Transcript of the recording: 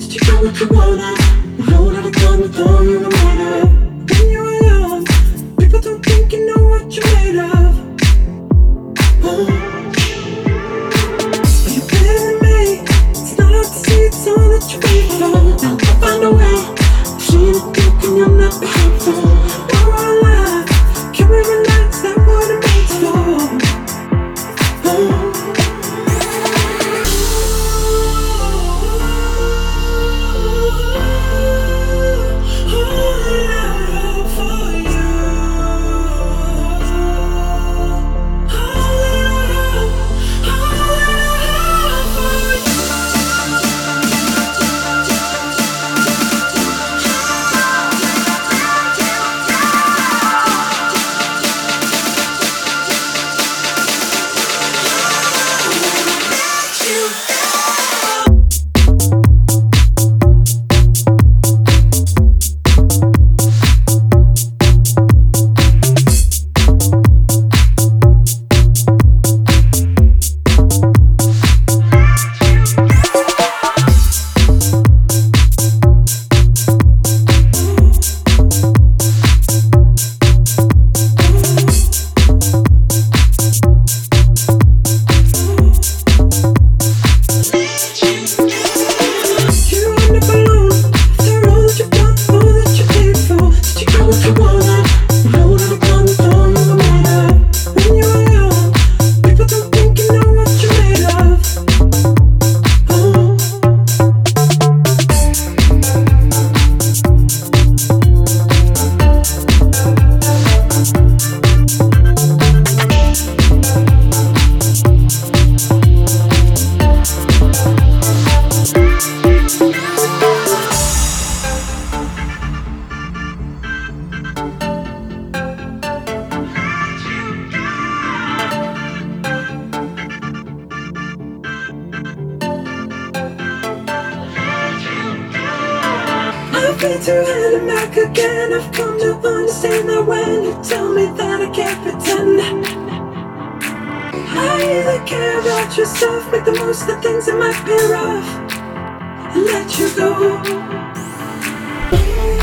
you got what you wanted. You rolled out of gun with all you were made of. When you were young, people don't think you know what you're made of. You're better than me. It's not hard to see, it's all that you're made for. Now I'll find a way. I'm seeing it thinking you're not behaveful. We're all alive. Can we relax? That what it makes for. I've been through hell and back again. I've come to understand that when you tell me that I can't pretend, I either care about yourself, make the most of things that might be rough, and let you go.